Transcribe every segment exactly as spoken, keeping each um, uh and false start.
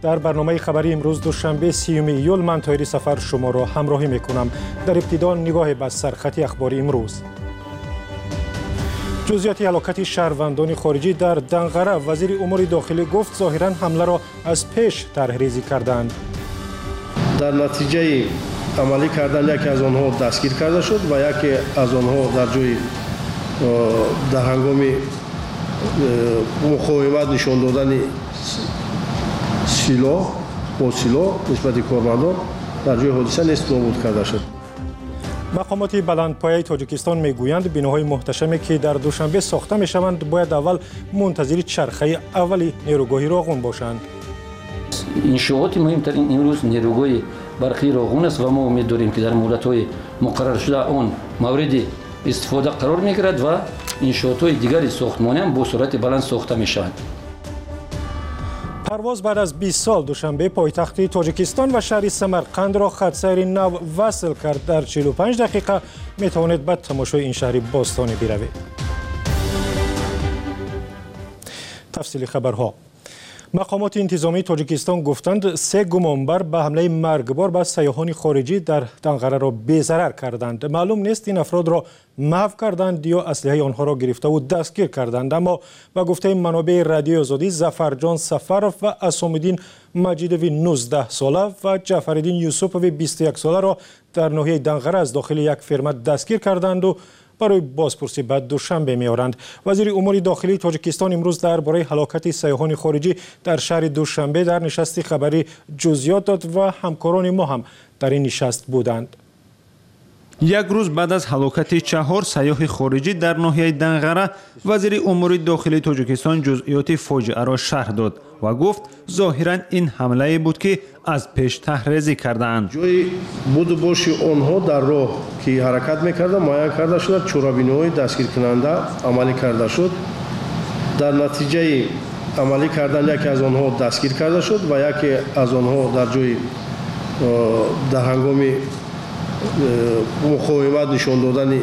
در برنامه خبری امروز دوشنبه سیوم ایول من طاهری سفر شما را همراهی میکنم. در ابتدا نگاه به سرخط اخبار امروز. جزئیات هلاکت شهروندان خارجی در دنقره. وزیر امور داخلی گفت ظاهرا حمله را از پیش طرحریزی کردند. در نتیجه عملی کردن یکی از آنها دستگیر کرده شد و یکی از آنها در جای در هنگام مقاومت نشان دادن سلاح با سلاح نسبت کارمندان در جای حادثه نیست نابود کرده شد. مقامات بلندپایه تاجیکستان میگویند بناهای محتشمی که در دوشنبه ساخته میشوند باید اول منتظر چرخه اولی نیروگاه راغون باشند. انشاءات مهمترین امروز نیروگاه برقی راغون است و ما امید داریم که در مدت‌های مقرر شده آن مورد استفاده قرار میگیرد و انشاءات‌های دیگری ساختمانی هم با سرعت بلند ساخته میشوند. پرواز بعد از بیست سال دوشنبه پایتخت تاجیکستان و شهر سمرقند را خط سیر نو وصل کرد. در چهل و پنج دقیقه می توانید به تماشای این شهر باستانی بروید. تفصیل خبرها. مقامات انتظامی تاجیکستان گفتند سه گمانبر به حمله مرگبار به سیاحان خارجی در دنقره را بی‌ضرر کردند. معلوم نیست این افراد را محو کردند یا اسلحه آنها را گرفته و دستگیر کردند، اما به گفته منابع رادیو آزادی ظفرجان سفرف و اسام‌الدین مجیدوی نوزده ساله و جعفرالدین یوسفوی بیست و یک ساله را در ناحیه دنقره از داخل یک فرمه دستگیر کردند و برای بازپرسی بعد دوشنبه می‌آورند. وزیر امور داخلی تاجیکستان امروز درباره هلاکت سیاحان خارجی در شهر دوشنبه در نشست خبری جزئیات داد و همکاران ما هم در این نشست بودند. یک روز بعد از هلاکت چهار سیاح خارجی در ناحیه دنقره، وزیر امور داخلی تاجیکستان جزئیات فاجعه را شرح داد و گفت ظاهرا این حمله بود که از پیش طرحریزی کردند. جای بود باشی آنها در راه که حرکت میکردند معین کرده شد، چرابین‌های دستگیر کننده عملی کرده شد. در نتیجه عملی کردن یکی از آنها دستگیر کرده شد و یکی از آنها در جای در هنگام مقاومت نشان دادن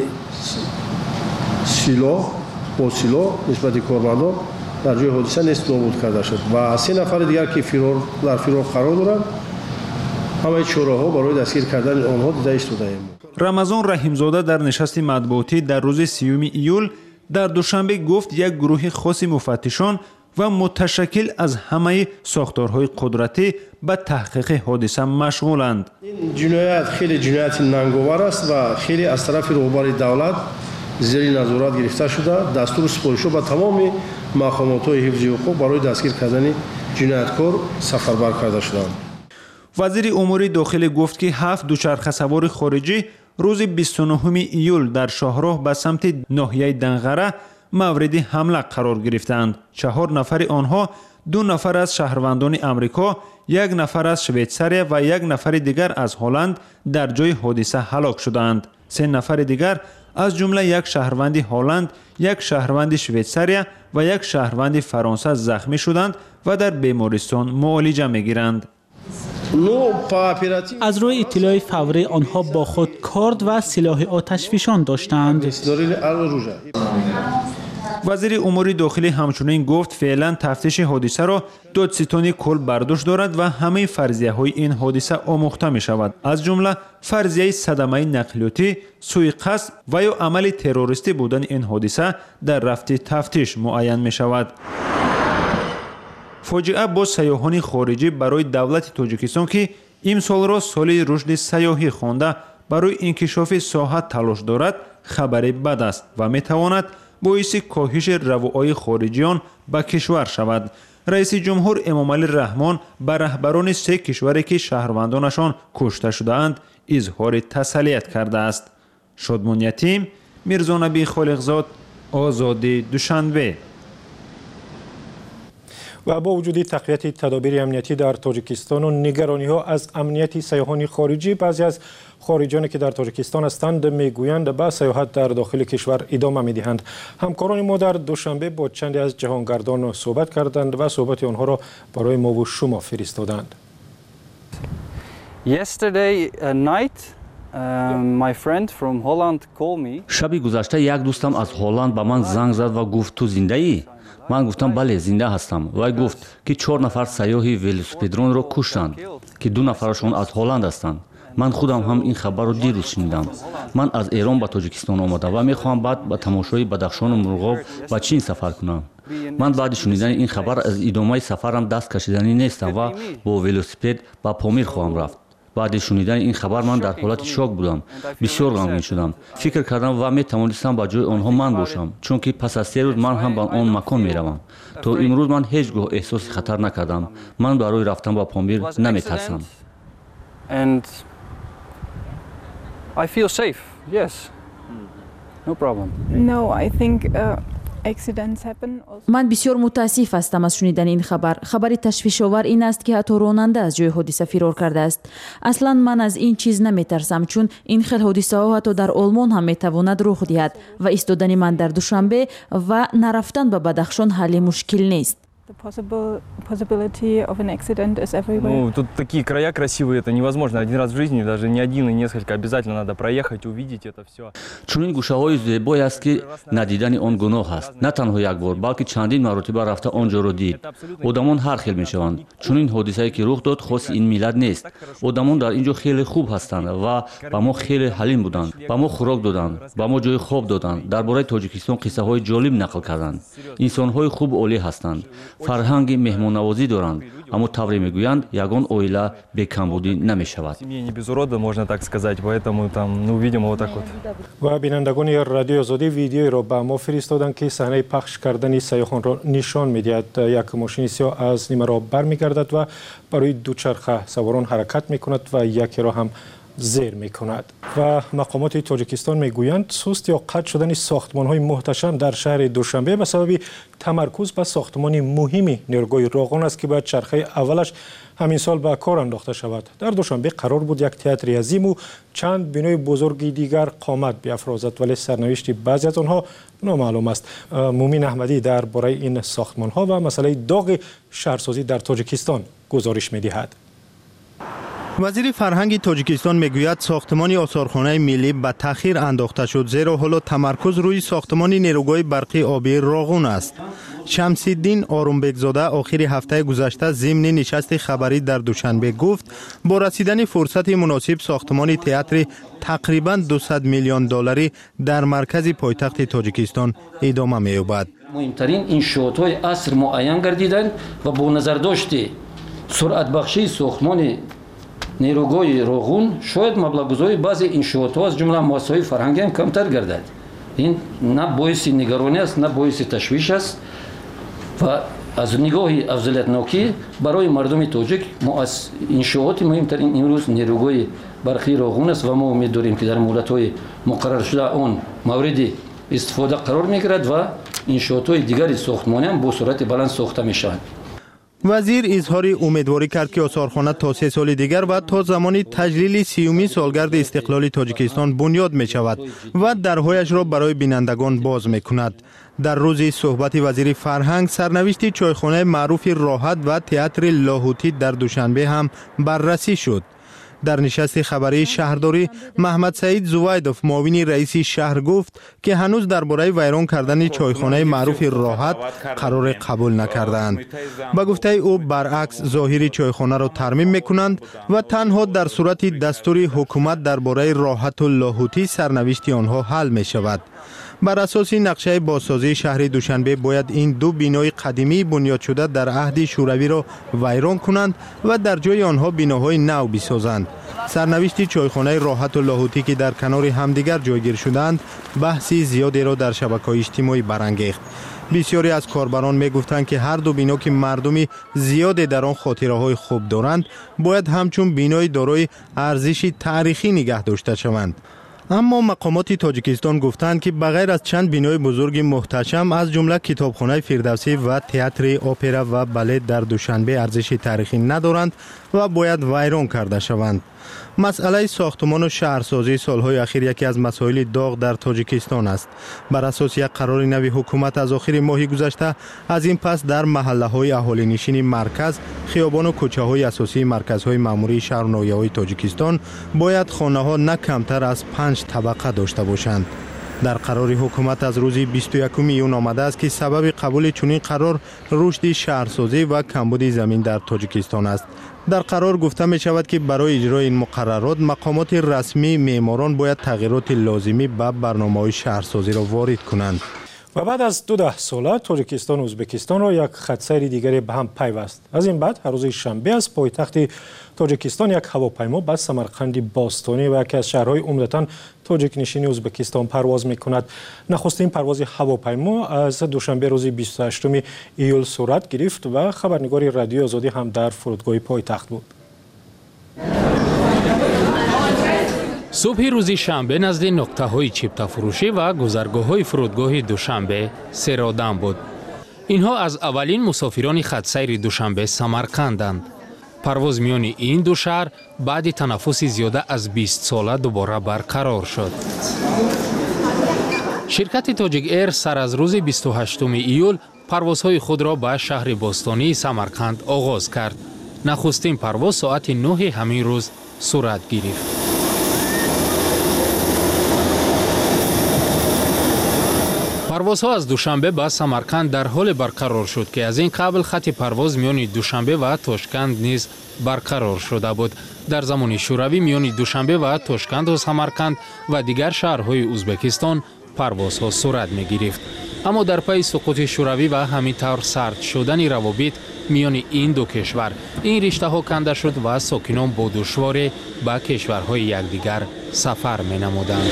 سلاح با سلاح نسبت کارمندان در جای حادثه نیست نابود کرده شد و سه نفر دیگر که فرار در فرار قرار دارند همه چراها برای دستگیر کردن آنها دیده ایم. رمضان رحیمزاده در نشست مطبوعاتی در روز سیوم ایول در دوشنبه گفت یک گروه خاص مفتشان و متشکل از همه ساختارهای قدرتی به تحقیق حادثه مشغولند. این جنایت خیلی جنایت ننگاور است و خیلی از طرف رهبر دولت زیر نظارت گرفته شده. دستور سپاری شده به تمام مقامات‌های حفظ حقوق برای دستگیر کردن جنایتکار سفربر کرده شدند. وزیر امور داخلی گفت که هفت دوچرخه سوار خارجی روز بیست و نهم ایول در شاهراه به سمت ناحیه دنقره مورد حمله قرار گرفتند. چهار نفر آنها، دو نفر از شهروندان امریکا، یک نفر از شویتزاریا و یک نفر دیگر از هلند در جای حادثه هلاک شدند. سه نفر دیگر از جمله یک شهروند هلند، یک شهروند شویتزاریا و یک شهروند فرانسه زخمی شدند و در بیمارستان معالجه می‌گیرند. از روی اطلاع فوری آنها با خود کارد و سلاح آتشفشان داشتند. وزیر امور داخلی همچنین گفت فعلا تفتیش حادثه را دادستانی کل برداشت دارد و همه فرضیه های این حادثه آموخته می شود، از جمله فرضیه صدمه نقلیاتی، سوء قصد و یا عمل تروریستی بودن این حادثه در رفت تفتیش معین می شود. فاجعه با سیاحان خارجی برای دولت تاجیکستان که امسال را سال رشد سیاحی خوانده برای انکشاف ساحه تلاش دارد خبری بد است و می تواند باعث کاهش رواهای خارجیان به کشور شود. رئیس جمهور امامعلی رحمان به رهبران سه کشوری که شهروندانشان کشته شده‌اند اظهار تسلیت کرده است. شادمان یتیم، میرزا نبی خالقزاد، آزادی دوشنبه. و با وجود تقویت تدابیر امنیتی در تاجیکستان و نگرانی‌ها از امنیت سیاحان خارجی، بعضی از خارجیانی که در تاجیکستان هستند میگویند به سیاحت در داخل کشور ادامه میدهند. همکاران ما در دوشنبه با چندی از جهانگردان صحبت کردند و صحبت آنها را برای ما و شما فرستادند. Yesterday night шаби гузашта як дӯстам аз Ҳолланд ба ман занг зад ва гуфт ту зиндаӣ? ман гуфтам бале зинда ҳастам. вай гуфт ки чор нафар сайёҳи велосипедронро куштанд ки ду нафарашон аз Ҳолланд ҳастанд. ман худам ҳам ин хабарро дирӯз шунидам. ман аз Эрон ба Тоҷикистон омадам ва мехоҳам баъд ба тамошои Бадахшону Мурғоб ба Чин сафар кунам. ман баъди шунидани ин хабар аз идомаи сафарам даст кашиданӣ нестам ва бо велосипед ба Помир хоҳам рафт. баъди шунидани ин хабар ман дар ҳолати шок будам. бисёр ғамгин шудам. фикр кардам ва метавонистам ба ҷои онҳо ман бошам, чунки пас аз се рӯз ман ҳам ба он макон меравам. то имрӯз ман ҳеҷ гоҳ эҳсоси хатар накардам. ман барои рафтан ба Помир наметарсам. I feel safe. Yes. No problem. No, I think uh, accidents happen also. ман бисёр мутаассиф ҳастам аз шунидани ин хабар. хабари ташвишовар ин аст ки ҳатто ронанда аз ҷои ҳодиса фирор кардааст. аслан ман аз ин чиз наметарсам, чун ин хел ҳодисаҳо ҳатто дар Олмон ҳам метавонад рух диҳад ва истодани ман дар Душанбе ва нарафтан ба Бадахшон ҳалли мушкил нест. The possible possibility of an accident is everywhere. Ну, тут такие края красивые, это невозможно один раз в жизни, даже не один и несколько, обязательно надо проехать, увидеть это все. чунин гӯшаҳои зебое аст ки надидани он гуноҳ аст. на танҳо як бор, балки чандин маротиба рафта онҷоро дид. одамон ҳар хел мешаванд. чунин ҳодисае ки рух дод хоси ин миллат нест. одамон дар ин ҷо хеле хуб ҳастанд ва ба мо хеле ҳалим буданд. ба мо хӯрок доданд, ба мо ҷои хоб доданд. дар бораи Тоҷикистон қиссаҳои ҷолиб нақл карданд. инсонҳои хуб олӣ ҳастанд. фарҳанги меҳмоннавозӣ доранд, аммо тавре мегӯянд ягон оила бекамбудӣ намешавад. Семья не без урода, можно так сказать, поэтому там, ну, видимо, вот так вот. ва бинандагони радиои Озодӣ видеоро ба мо фиристоданд ки саҳнаи пахш кардани сайёҳонро нишон медиҳад. як мошини сиёҳ аз нимаро бармегардад ва барои дучарха саворон ҳаракат мекунад ва якеро ҳам зер мекунад. ва мақомоти Тоҷикистон мегӯянд суст ё қатъ шудани сохтмонҳои муҳташам дар шаҳри Душанбе ба сабаби тамаркуз ба сохтмони муҳими нерӯгоҳи Роғун аст ки бояд чархаи аввалаш ҳамин сол ба кор андохта шавад. дар Душанбе қарор буд як театри азиму чанд бинои бузурги дигар қомат биафрозад, вале сарнавишти баъзе аз онҳо номаълум аст. Мумин Аҳмадӣ дар бораи ин сохтмонҳо ва масъалаи доғи шаҳрсозӣ дар Тоҷикистон гузориш медиҳад. вазири фарҳанги Тоҷикистон мегӯяд сохтмони осорхонаи миллӣ ба таъхир андохта шуд, зеро ҳоло тамаркуз рӯи сохтмони нерӯгоҳи барқи обии Роғун аст. Шамсиддин Орумбекзода охири ҳафтаи гузашта зимни нишасти хабарӣ дар Душанбе гуфт, бо расидани фурсати муносиб сохтмони театри тақрибан дусад миллион долларӣ дар маркази пойтахти Тоҷикистон идома меёбад. муҳимтарин иншоотҳои аср муайян гардиданд ва бо назардошти суръатбахшии сохтмони нерӯгоҳи Роғун шояд маблағгузори баъзе иншоотҳо аз ҷумла муассисаҳои фарҳангӣ ҳам камтар гардад. ин на боиси нигаронӣ аст, на боиси ташвиш аст ва аз нигоҳи афзалиятнокӣ барои мардуми тоҷик иншооти муҳимтарин имрӯз нерӯгоҳи барқии Роғун аст ва мо умед дорем ки дар муддатҳои муқарраршуда он мавриди истифода қарор мегирад ва иншоотҳои дигари сохтмонӣ ҳам бо суръати баланд сохта мешаванд. вазир изҳори умедворӣ кард ки осорхона то се соли дигар ва то замони таҷлили сиюми солгарди истиқлоли Тоҷикистон бунёд мешавад ва дарҳояшро барои бинандагон боз мекунад. дар рӯзи суҳбати вазири фарҳанг сарнавишти чойхонаи маъруфи Роҳат ва театри Лоҳутӣ дар Душанбе ҳам баррасӣ шуд. дар нишасти хабарии шаҳрдорӣ Маҳмадсаид Зувайдов муовини раиси шаҳр гуфт ки ҳанӯз дар бораи вайрон кардани чойхонаи маъруфи Роҳат қароре қабул накардаанд. ба гуфтаи ӯ баръакс зоҳири чойхонаро тармим мекунанд ва танҳо дар сурати дастури ҳукумат дар бораи Роҳату Лоҳутӣ сарнавишти онҳо ҳал мешавад. бар асоси нақшаи бозсозии шаҳри Душанбе бояд ин ду бинои қадимии бунёдшуда дар аҳди шӯравиро вайрон кунанд ва дар ҷои онҳо биноҳои нав бисозанд. сарнавишти чойхонаи Роҳату Лоҳутӣ ки дар канори ҳамдигар ҷойгир шуданд, баҳси зиёдеро дар шабакаҳои иҷтимоӣ барангехт. бисёре аз корбарон мегуфтанд ки ҳар ду бино ки мардуми зиёде дар он хотираҳои хуб доранд, бояд ҳамчун бинои дорои арзиши таърихӣ нигаҳ дошта шаванд. اما مقامات تاجیکستان گفتند که بغیر از چند بینای بزرگ محتشم از جمله کتابخانه فردوسی و تئاتر اپرا و بالت در دوشنبه ارزش تاریخی ندارند و باید ویران کرده شوند. مسئله ساختمان و شهرسازی سالهای اخیر یکی از مسائل داغ در تاجیکستان است. بر اساس یک قرار نوی حکومت از آخر ماه گذشته از این پس در محله های اهالی نشین مرکز، خیابان و کوچه های اساسی مرکزهای مأموری شهر و ناحیه‌های تاجیکستان باید خانه ها نه کمتر از پنج طبقه داشته باشند. در قرار حکومت از روز بیست و یکم ایون آمده است که سبب قبول چنین قرار رشد شهرسازی و کمبود زمین در تاجیکستان است. در قرار گفته می شود که برای اجرای این مقررات مقامات رسمی معماران باید تغییرات لازمی به برنامه‌های شهرسازی را وارد کنند. و بعد از دو ده ساله تاجیکستان و ازبکستان را یک خطسیر دیگری به هم پیوست. از این بعد هر روز شنبه از پایتخت تاجیکستان یک هواپیما به سمرقند باستانی و یکی از شهرهای عمدتاً تاجیک نشین ازبکستان پرواز می کند. نخستین پرواز هواپیما از دوشنبه روز بیست و هشتم ایول صورت گرفت و خبرنگار رادیو آزادی هم در فرودگاه پایتخت بود. صبح روز شنبه نزد نقطه‌های چیپتا فروشی و گذرگاه‌های فرودگاه دوشنبه سرادم بود. اینها از اولین مسافران خطسیر دوشنبه سمرقندند. پرواز میان این دو شهر بعد تنفس زیاده از بیست ساله دوباره برقرار شد. شرکت تاجیک ایر سر از روز بیست و هشتم ایول پروازهای خود را به شهر باستانی سمرقند آغاز کرد. نخستین پرواز ساعت نه همین روز صورت گرفت. پروازها از دوشنبه به سمرقند در حال برقرار شد که از این قبل خط پرواز میان دوشنبه و تاشکند نیز برقرار شده بود. در زمان شوروی میان دوشنبه و تاشکند و سمرقند و دیگر شهرهای ازبکستان پروازها صورت می گرفت. اما در پی سقوط شوروی و همینطور سرد شدن روابط میان این دو کشور این رشته ها کنده شد و ساکنان با دشواری به کشورهای یکدیگر سفر می نمودند.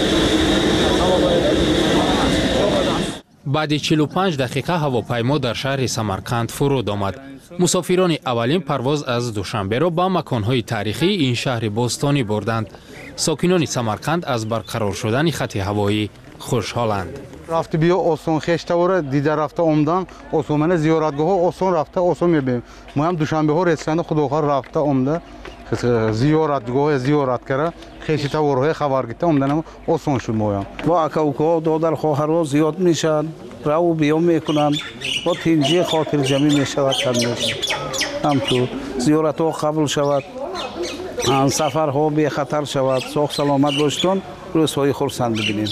بعد چهل و پنج دقیقه هواپیما در شهر سمرقند فرود آمد. مسافران اولین پرواز از دوشنبه را به مکانهای تاریخی این شهر باستانی بردند. ساکنان سمرقند از برقرار شدن خط هوایی خوشحالند. رفته بیا آسان خشته وره دیده رفته عمدن آسان من زیارتگاه ها آسان رفته آسان میبینیم. ما هم دوشنبه ها رسیدن خداخواه رفته عمده زیارتگاه زیارت کرده خشته وره خبر گرفته عمدن آسان شد. ما هم با اکاوکا دادر خواهرها زیاد میشن رو بیا میکنن با تنجی خاطر جمعی میشود کردنش هم تو زیارت ها قبول شود سفر ها بی خطر شود ساخ سلامت باشتون رسوایی خورسند ببینیم.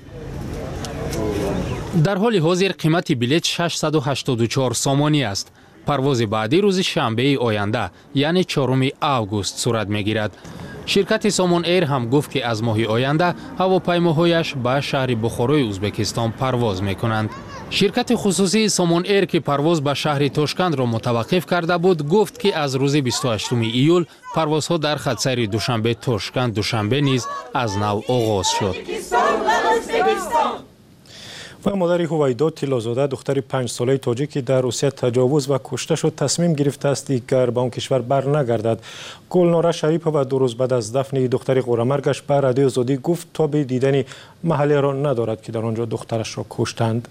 در حال حاضر قیمت بلیط ششصد و هشتاد و چهار سامانی است. پرواز بعدی روز شنبه آینده یعنی چهارم آگوست صورت میگیرد. شرکت سامان ایر هم گفت که از ماه آینده هواپیماهایش به شهر بخارای ازبکستان پرواز میکنند. شرکت خصوصی سامان ایر که پرواز به شهر تاشکند را متوقف کرده بود گفت که از روز بیست و هشتم ایول پروازها در خطسیر دوشنبه تاشکند دوشنبه نیز از نو آغاز شد. و مادر هویدا تیلازاده دختر پنج ساله تاجیکی در روسیه تجاوز و کشته شد تصمیم گرفته است دیگر به آن کشور برنگردد. گلناره شریف و دو روز بعد از دفن دختر قورمرگش به رادیو آزادی گفت تا به دیدن محله را ندارد که در آنجا دخترش را کشتند.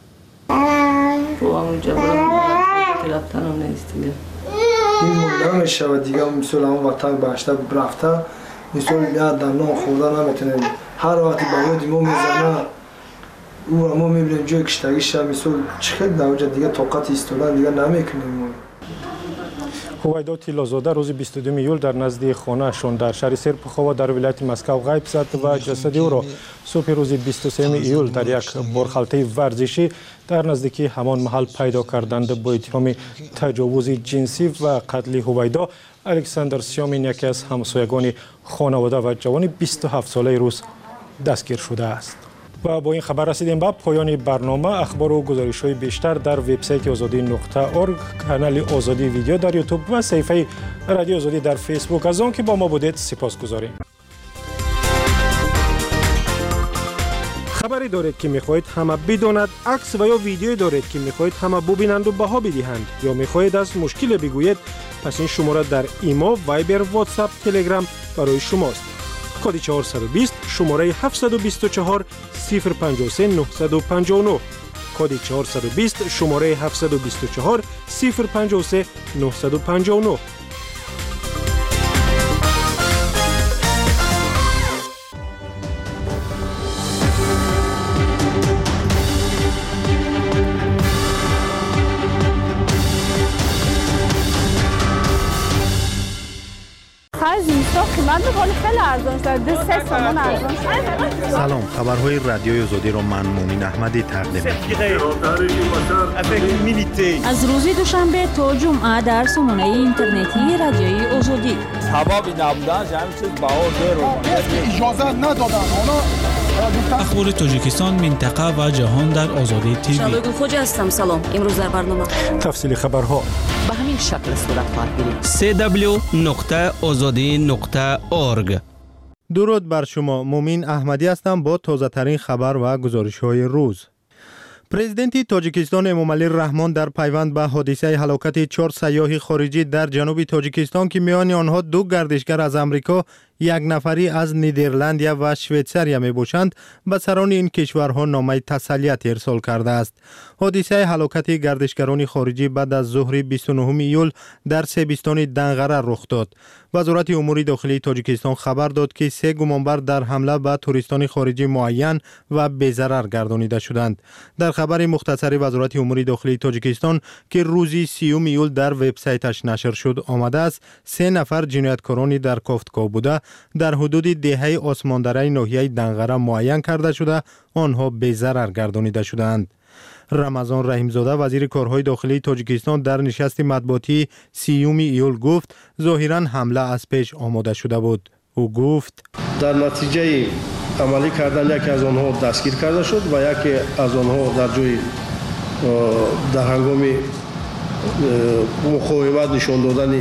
این مونده میشه و دیگه مثل همون وقتا باشته رفته مثل یاد در نام خوردن نمیتونه هر وقتی به یاد ما میزنه او ما میبینیم جای کشتگیش هم مثل چقدر در اونجا دیگه طاقت ایستادن دیگه نمیکنیم. هویدا تیلازاده روز بیست و دوم ایول در نزد خانه‌شان در شهر سرپخوا در ولایت مسکو غیب شد و جسد او را صبح روز بیست و سوم ایول در یک بارخلطه ورزشی در نزدیکی همان محل پیدا کردند. با اتهام تجاوز جنسی و قتل هویدا الکساندر سیامین یکی از همسایگان خانواده و جوان بیست و هفت ساله روز دستگیر شده است. و با این خبر رسیدیم به پایان برنامه. اخبار و گزارش‌های بیشتر در وبسایت آزادی نقطه اورگ، کانال آزادی ویدیو در یوتیوب و صفحه رادیو آزادی در فیسبوک. از آن که با ما بودید سپاسگزاریم. خبری دارید که می‌خواهید همه بداند، عکس و یا ویدیویی دارید که می‌خواهید همه ببینند و بها بدهند، یا می‌خواهید از مشکل بگویید، پس این شماره در ایما، وایبر، واتساپ، تلگرام برای شماست. کد چهارصد و بیست شماره هفتصد و بیست و چهار صفر پنجاه و سه نهصد و پنجاه و نه کد چهارصد و بیست شماره هفتصد و بیست و چهار صفر پنجاه و سه نهصد و پنجاه و نه. سلام، خبرهای رادیوی آزادی را من مومین احمدی تقدیم می‌کنم. از روز دوشنبه تا جمعه در سامانه اینترنتی رادیوی آزادی. حبابی نبودن همین چیز باور اجازه ندادن. اخبار تاجیکستان، منطقه و جهان در آزادی تیوی. شالوی خوج هستم. سلام. امروز در برنامه تفصیل خبرها به همین شکل صورت خواهد گرفت. سی دبلیو نقطه آزادی نقطه اورگ. درود بر شما، مومین احمدی هستم با تازه ترین خبر و گزارش های روز. پرزیدنت تاجیکستان امامعلی رحمان در پیوند به حادثه هلاکت چهار سیاح خارجی در جنوب تاجیکستان که میان آنها دو گردشگر از امریکا، یک نفری از نیدرلند و شویتزر می باشند، به سران این کشورها نامه تسلیت ارسال کرده است. حادثه هلاکت گردشگران خارجی بعد از ظهر بیست و نهم ایول در سیبستان دنغره رخ داد. وزارت امور داخلی تاجیکستان خبر داد که سه گمانبر در حمله به توریستان خارجی معین و بی‌ضرر گردانیده شدند. در خبر مختصری وزارت امور داخلی تاجیکستان که روزی سیوم ایول در وبسایتش نشر شد آمده است، سه نفر جنایتکارانی در کافتکا بوده در حدود دهه آسماندره ناحیه دنغره معین کرده شده آنها بی‌ضرر گردانیده شدند. رمضان رحیمزاده وزیر کارهای داخلی تاجیکستان در نشست مطبوعاتی سیوم ایول گفت ظاهراً حمله از پیش آماده شده بود. او گفت در نتیجه عملی کردن یکی از آنها دستگیر کرده شد و یکی از آنها در جای در هنگام مقاومت نشان دادن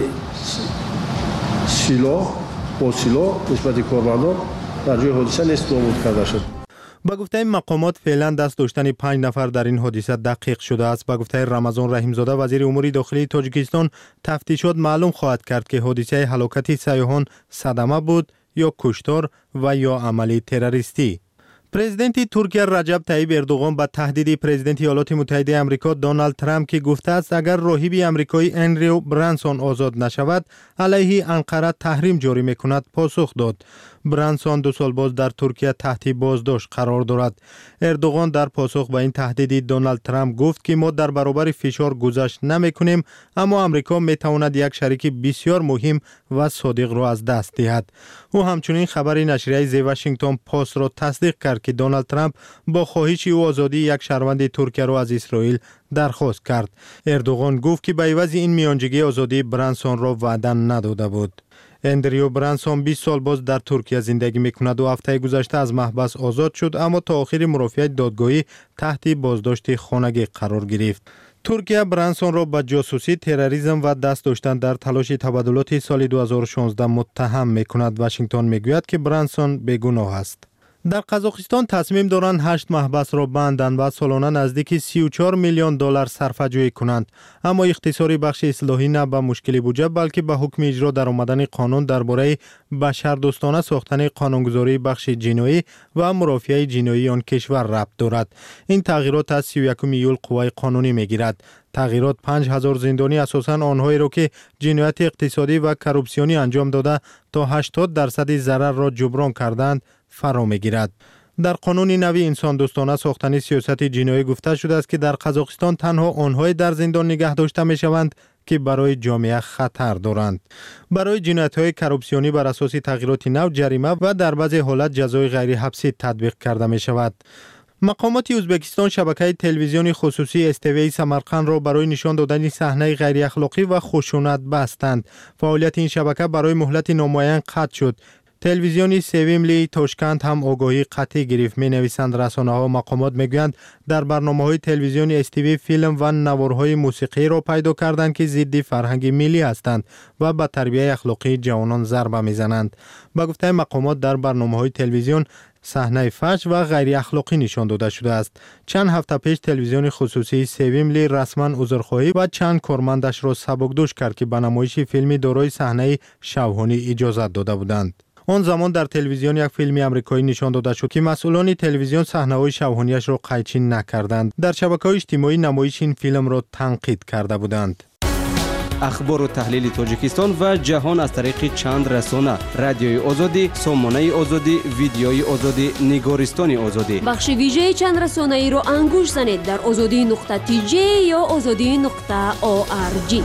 سلاح با سلاح نسبت کارمندان در جای حادثه نیست نابود کرده شد. با گفته مقامات فعلا دست داشتن پنج نفر در این حادثه دقیق شده است. با گفته رمضان رحیمزاده وزیر امور داخلی تاجیکستان تفتیشات معلوم خواهد کرد که حادثه هلاکت سیاحان صدمه بود یا کشتار و یا عملی تروریستی. پرزیدنت ترکیه رجب طیب اردوغان به تهدید پرزیدنت ایالات متحده آمریکا دونالد ترامپ که گفته است اگر راهب آمریکایی اندریو برانسون آزاد نشود علیه انقره تحریم جاری میکند پاسخ داد. برانسون دو سال باز در ترکیه تحت بازداشت قرار دارد. اردوغان در پاسخ به این تهدید دونالد ترامپ گفت که ما در برابر فشار گذشت نمیکنیم، اما آمریکا میتواند یک شریک بسیار مهم و صادق را از دست دهد. او همچنین خبر نشریه زی واشنگتن پست را تصدیق کرد که دونالد ترامپ با خواهش او آزادی یک شهروند ترکیه را از اسرائیل درخواست کرد. اردوغان گفت که به عوض این میانجیگری آزادی برانسون را وعده نداده بود. اندریو برانسون بیست سال باز در ترکیه زندگی میکند و هفته گذشته از محبس آزاد شد، اما تا آخر مرافعه دادگاهی تحت بازداشت خانگی قرار گرفت. ترکیه برانسون را به جاسوسی، تروریسم و دست داشتن در تلاش تبادلات سال دو هزار و شانزده متهم میکند. واشنگتن میگوید که برانسون بیگناه است. در قزاقستان تصمیم دارند هشت محبس را بندند و سالانه نزدیک سی و چهار میلیون دلار صرفه‌جویی کنند، اما اختصار بخش اصلاحی نه به مشکل بودجه بلکه به حکم اجرا در آمدن قانون درباره بشردوستانه ساختن قانونگذاری بخش جنایی و مرافعه جنایی آن کشور ربط دارد. این تغییرات از سی و یکم ایول قوه قانونی میگیرد. تغییرات پنج هزار زندانی اساساً آنهایی را که جنایت اقتصادی و کروپسیونی انجام داده تا هشتاد درصد ضرر را جبران کردند فرا میگیرد. در قانون نوی انسان دوستانه ساختن سیاست جنایی گفته شده است که در قزاقستان تنها آنهایی در زندان نگه داشته می شوند که برای جامعه خطر دارند. برای جنایت‌های کروپسیونی بر اساس تغییرات نو جریمه و در بعضی حالات جزای غیر حبسی تطبیق کرده می شود. مقامات ازبکستان شبکه تلویزیونی خصوصی اس تی وی سمرقند را برای نشان دادن صحنه غیر اخلاقی و خشونت بستند. فعالیت این شبکه برای مهلت نامعین قطع شد. تلویزیونی سویملی تاشکند هم آگاهی قطعی گرفت. می نویسند رسانه ها و مقامات میگویند در برنامه های تلویزیونی اس تی وی فیلم و نوارهای موسیقی را پیدا کردند که ضد فرهنگ ملی هستند و به تربیت اخلاقی جوانان ضربه میزنند. با گفته مقامات در برنامه های تلویزیون صحنه فحش و غیر اخلاقی نشان داده شده است. چند هفته پیش تلویزیون خصوصی سویملی رسما عذرخواهی و چند کارمندش را سبکدوش کرد که به نمایش فیلمی دارای صحنه شوهانی اجازه داده بودند. آن زمان در تلویزیون یک فیلم آمریکایی نشان داده شد که مسئولان تلویزیون صحنه‌های شبانه‌اش را قیچی نکردند. در شبکه‌های اجتماعی نمایش این فیلم را تنقید کرده بودند. اخبار و تحلیل تاجیکستان و جهان از طریق چند رسانه: رادیوی آزادی، سامانه آزادی، ویدیوی آزادی، نگارستان آزادی. بخش ویژه چند رسانه ای را انگوش زنید در آزادی نقطه تی جی یا آزادی نقطه او آر جی.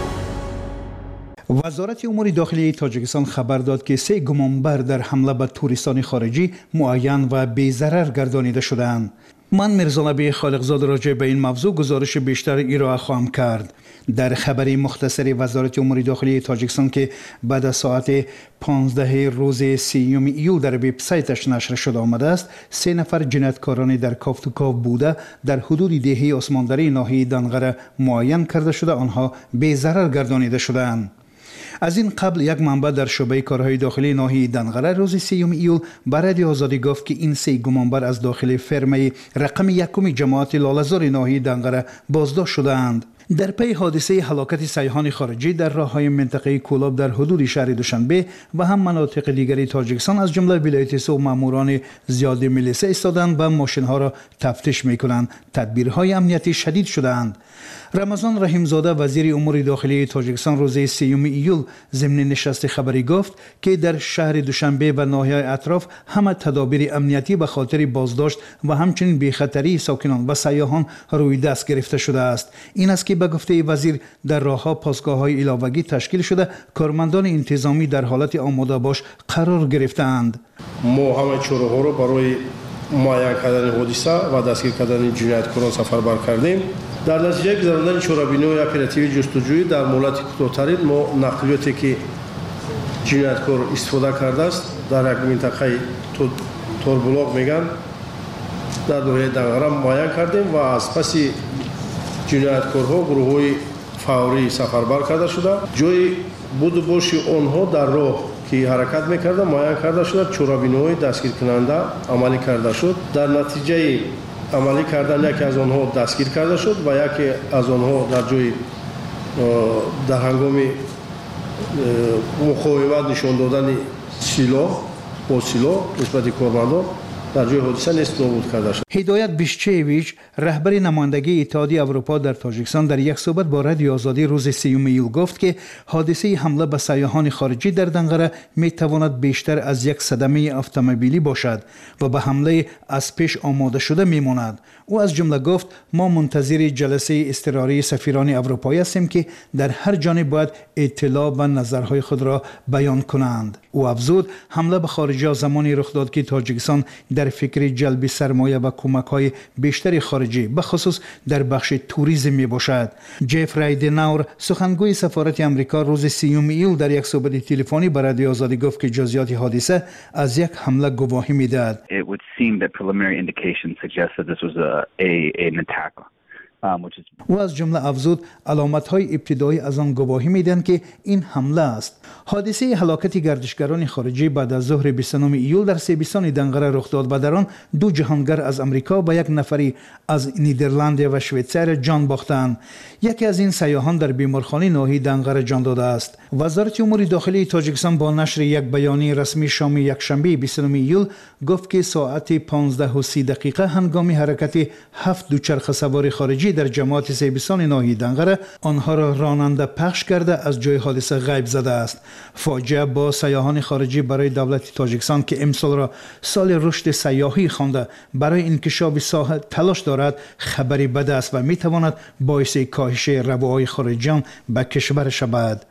وزارت امور داخلی تاجیکستان خبر داد که سه گمانبر در حمله به توریستان خارجی معین و بی‌ضرر گردانیده شدند. من میرزا نبی خالقزاد راجع به این موضوع گزارش بیشتر ارائه خواهم کرد. در خبری مختصری وزارت امور داخلی تاجیکستان که بعد از ساعت پانزده روز سیوم ایول در وبسایتش نشر شده آمده است، سه نفر جنایتکاران در کافتوکاو بوده در حدود دهه عثماندری ناحیه دنغره معین کرده شده آنها بی‌ضرر گردانیده شدند. از این قبل یک منبع در شعبه کارهای داخلی ناحیه دنغره روز سیوم ایول به رادیو آزادی گفت که این سه گمانبر از داخل فرمه رقم یکم جماعت لاله‌زار ناحیه دنغره بازداشت شدند. در پی حادثه هلاکت سیاحان خارجی در راههای منطقه کولاب در حدود شهر دوشنبه و هم مناطق دیگری تاجیکستان از جمله ولایت سو ماموران زیاد ملیسه ایستادند و ماشین‌ها را تفتیش می‌کنند. تدبیرهای امنیتی شدید شدند. رمضان رحیمزاده وزیر امور داخلی تاجیکستان روز سیوم ایول ضمن نشست خبری گفت که در شهر دوشنبه و ناحیه اطراف همه تدابیر امنیتی به خاطر بازداشت و همچنین بی‌خطری ساکنان و سیاحان روی دست گرفته شده است. این است که به گفته وزیر در راه‌ها پاسگاه‌های علاوه‌ای تشکیل شده، کارمندان انتظامی در حالت آماده باش قرار گرفتند. ما همه چوره‌ها رو برای معین کردن حادثه و دستگیر کردن جنایتکاران سفربر کردیم. در نتیجه گذراندن چورابینی و اپراتیو جستجویی در مهلت کوتاه‌ترین ما نقلیاتی که جنایتکار استفاده کرده است در یک منطقه توربلاغ میگن در ناحیه دنغره معین کردیم و از پس جنایتکارها گروه‌های فوری سفربر کرده شده. جای بود و باشی آنها در راه که حرکت میکردن معین کرده شده، چورابینی‌های دستگیر کننده عملی کرده شد. در نتیجه عملی کردن یکی از آنها دستگیر کرده شد و یکی از آنها در جای در هنگام مقاومت نشان دادن سلاح با سلاح نسبت کارمندان در جای حادثه نیست نابود کرده شد. هدایت بیشچیویچ رهبر نمایندگی اتحادیه اروپا در تاجیکستان در یک صحبت با رادیو آزادی روز سیوم ایول گفت که حادثه حمله به سیاحان خارجی در دنغره می تواند بیشتر از یک صدمه اتومبیلی باشد و به حمله از پیش آماده شده می ماند. او از جمله گفت ما منتظر جلسه اضطراری سفیران اروپایی هستیم که در هر جانب باید اطلاع و نظرهای خود را بیان کنند. او افزود حمله به خارجی زمانی رخ داد که تاجیکستان در فکر جلب سرمایه و کمک‌های بیشتر خارجی به خصوص در بخش توریسم می باشد. جفری دناور سخنگوی سفارت آمریکا روز سیوم ایول در یک صحبت تلفنی با رادیو آزادی گفت که جزئیات حادثه از یک حمله گواهی می‌دهد. It would seem that preliminary indications suggest that this was a, a an attack. و از جمله افزود علامت‌های ابتدایی از آن گواهی می‌دهند که این حمله است. حادثه هلاکت گردشگران خارجی بعد از ظهر بیست و نهم ایول در سیبستان دنغره رخ داد و در آن دو جهانگر از امریکا و یک نفری از نیدرلند و شویتزر جان باختند. یکی از این سیاحان در بیمارخانه ناحیه دنغره جان داده است. وزارت امور داخلی تاجیکستان با نشر یک بیانیه رسمی شام یکشنبه بیست و نهم ایول گفت که ساعت پانزده و سی دقیقه هنگام حرکت هفت دوچرخه سوار خارجی در جماعت سیبستان ناحیه دنغره آنها را راننده پخش کرده از جای حادثه غیب زده است. فاجعه با سیاحان خارجی برای دولت تاجیکستان که امسال را سال رشد سیاحی خوانده برای انکشاف ساحه تلاش دارد خبری بد است و می تواند باعث کاهش روابط خارجیان به کشور شود.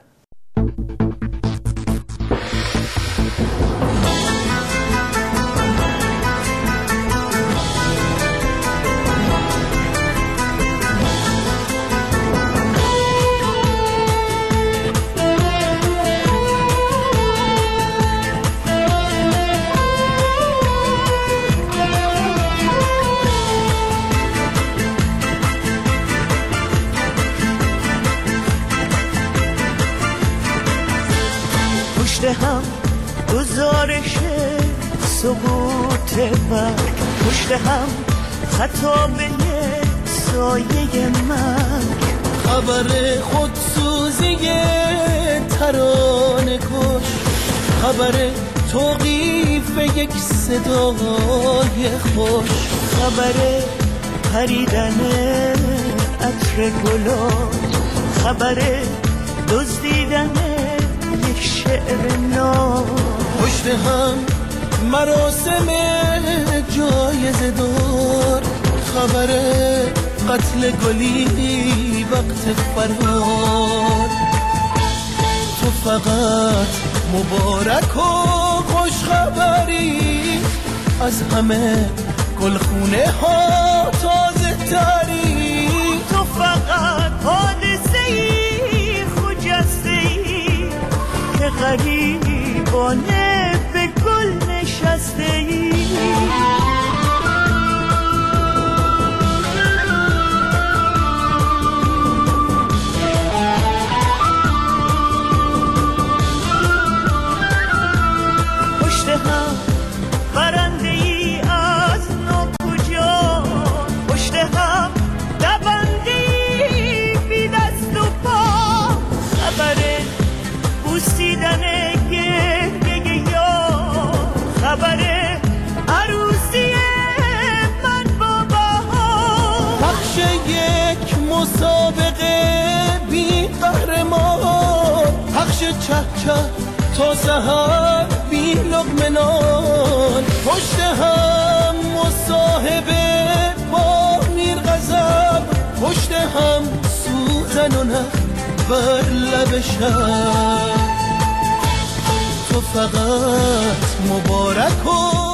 هم گزارش سقوط برگ، پشت هم خطابه سایه مرگ، خبر خودسوزی ترانه کش، خبر توقیف یک صدای خوش خبر پریدن عطر گلا خبر دزدیدن یک شعر نو پشت هم مراسم جایزه دار خبر قتل گلی وقت فرار تو فقط مبارک و خوش خبری از همه گلخونه ها تازه تری تو فقط حادثه ای خجسته ای که غریبانه به گل نشسته ای پشت هم برنده ای از ناکجا پشت هم دونده ای بی دست و پا خبر بوسیدن گریه یا خبر عروسی من با بها پخش یک مسابقه بی قهرمان پخش چه چه تا سحر بی لقمه نان پشت هم مصاحبه با میر غضب پشت هم سوزن و نه بر لب شب تو فقط مبارک و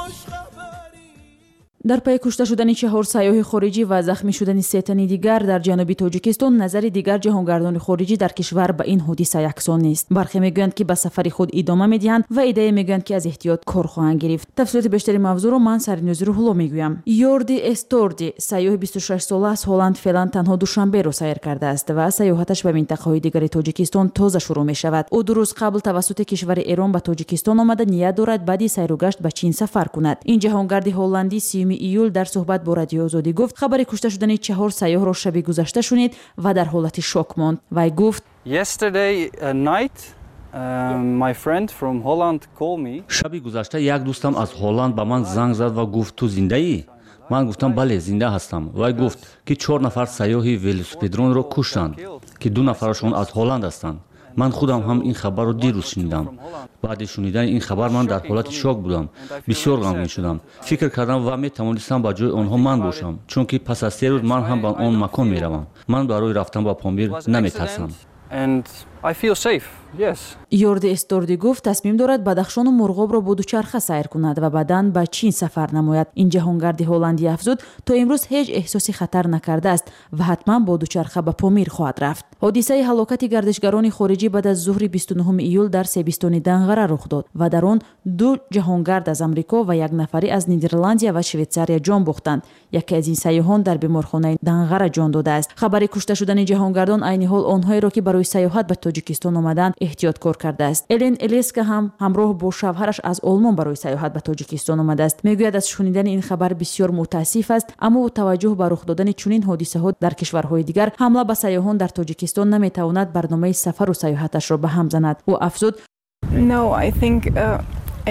در پی کشته شدن چهار سیاح خارجی و زخمی شدن سه تن دیگر در جنوب تاجیکستان نظر دیگر جهانگردان خارجی در کشور به این حادثه یکسان نیست. برخی میگویند که به سفر خود ادامه میدهند و ایده میگویند که از احتیاط کار خواهند گرفت. تفصیلات بیشتری موضوع را من سرینوزی روح‌الله میگویم. یوردی استوردی سیاح بیست و شش ساله از هلند فعلا تنها دوشنبه را سیر کرده است و سیاحتش به منطقه‌های دیگر تاجیکستان تازه شروع میشود. او دو روز قبل توسط کشور ایران به تاجیکستان آمده نیت دارد بعدی سیر و گشت به چین سفر کند. این جهانگرد هلندی سیوم ایول در صحبت با رادیو آزادی گفت خبر کشته شدن چهار سیاح را شب گذشته شنید و در حالت شوک ماند. وی گفت Yesterday night my friend from Holland called me. شب گذشته یک دوستم از هلند به من زنگ زد و گفت تو زنده ای؟ من گفتم بله زنده هستم. وی گفت که چهار نفر سیاح ولوسپدرون را کشتند که دو نفرشون از هلند هستند. من خودم هم این خبر رو دیروز شنیدم. بعد شنیدن این خبر من در حالت شوک بودم. بسیار غمگین شدم. فکر کردم و می توانستم با جای آنها من باشم، چون که پس از سه روز من هم به آن مکان می روم. من برای رفتن با پامیر نمی ترسم. And I feel safe. Yes. یورد استوردی گفت تصمیم دارد بدخشان و مرغاب را با دوچرخه سیر کند و بعداً به چین سفر نماید. این جهانگرد هلندی افزود تا امروز هیچ احساسی خطر نکرده است و حتما با دوچرخه به پامیر خواهد رفت. حادثه هلاکت گردشگران خارجی بعد از ظهر بیست و نهم ایول در سیبستان دنغره رخ داد و در آن دو جهانگرد از آمریکا و یک نفری از نیدرلندیا و شویتزاریا جان باختند. یکی از این سیاحان در بیمارخانه دنغره جان داده است. خبر کشته شدن جهانگردان عین حال آنهایی را که برای سیاحت به تاجیکستان آمدند احتیاط کار کرده است. الین الیسکا هم همراه با شوهرش از آلمان برای سیاحت به تاجیکستان آمده است. میگوید از شنیدن این خبر بسیار متاسف است، اما با توجه به رخ دادن چنین حادثه ها در کشورهای دیگر حمله به سیاحان در تاجیکستان نمیتواند برنامه سفر و سیاحتش را به هم زند. او افزود No, I think uh...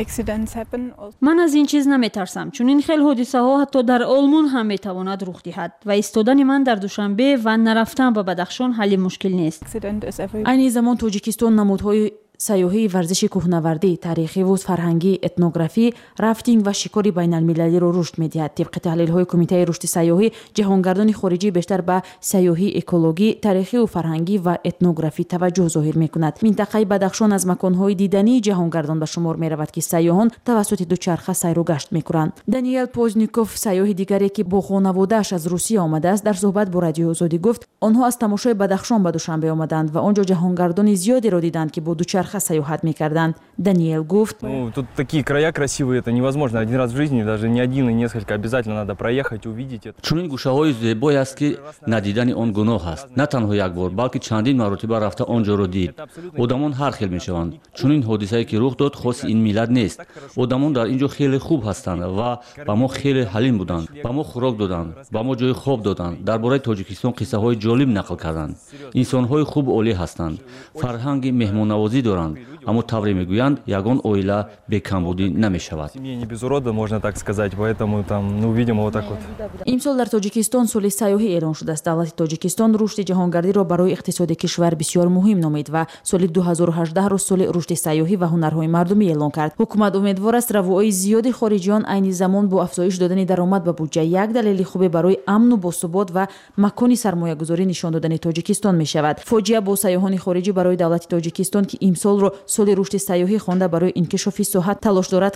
من از این چیز نمیترسم، چون این خیلی حادثه ها حتی در آلمان هم میتواند رخ دهد و ایستادن من در دوشنبه و نرفتن به بدخشان حل مشکل نیست. این زمان تاجیکستان نمودهای سیاحی، ورزش کوهنوردی، تاریخی و فرهنگی، اتنوگرافی، رافتینگ و شکار بین المللی را رشد می‌دهد. طبق تحلیل‌های کمیته رشد سیاحی، جهانگردان خارجی بیشتر به سیاحی اکولوژی، تاریخی و فرهنگی و اتنوگرافی توجه ظاهر می‌کند. منطقه بدخشان از مکان‌های دیدنی جهانگردان به شمار می‌رود که سیاحان توسط دوچرخه سیر و گشت می‌کنند. دانیل پوزنیکوف، سیاح دیگری که با خانواده‌اش از روسیه آمده است، در صحبت با رادیو آزادی گفت آنها از تماشای بدخشان به دوشنبه آمدند و آنجا جهانگردان زیادی را دیدند که با دوچرخه سیاحت می‌کردند. دانیل گفت Ну, тут такие края красивые, это невозможно один раз в жизни, даже не один и несколько, обязательно надо проехать, увидеть это. چون این گوشه‌های زیبایی است که ندیدن آن گناه است. نه تنها یک بار، بلکه چندین مرتبه رفته آنجا را دید. آدمان هر خیل میشوند. چون این حادثه‌ای که رخ داد خاص این ملت نیست. آدمان در اینجا خیلی خوب هستند و با ما خیلی حلیم بودند. با ما خوراک دادند، با ما جای خواب دادند. درباره تاجیکستان قصه‌های جالب نقل کردند. انسان‌های خوب و عالی هستند. فرهنگ مهمان‌نوازی دارند. доранд, аммо тавре мегӯянд ягон оила бекамбудӣ намешавад. Семья не без урода, можно так сказать, поэтому там, ну, видимо, вот так вот. имсол дар тоҷикистон соли сайёҳӣ эълон шудааст. Давлати тоҷикистон рушди ҷаҳонгардиро барои иқтисоди кишвар бисёр муҳим номид ва соли ду ҳазору ҳаждаҳро соли рушди сайёҳӣ ва ҳунарҳои мардумӣ эълон кард. ҳукумат умедвор аст равои зиёди хориҷиён айни замон бо афзоиш додани даромад ба буҷа як далели хубе барои амну босубот ва макони сармоягузорӣ нишон додани тоҷикистон мешавад. фоҷиа бо сайёҳони хориҷӣ барои давлати тоҷикистон ки имсолро соли рушди сайёҳӣ хонда барои инкишофи соҳа талош дорад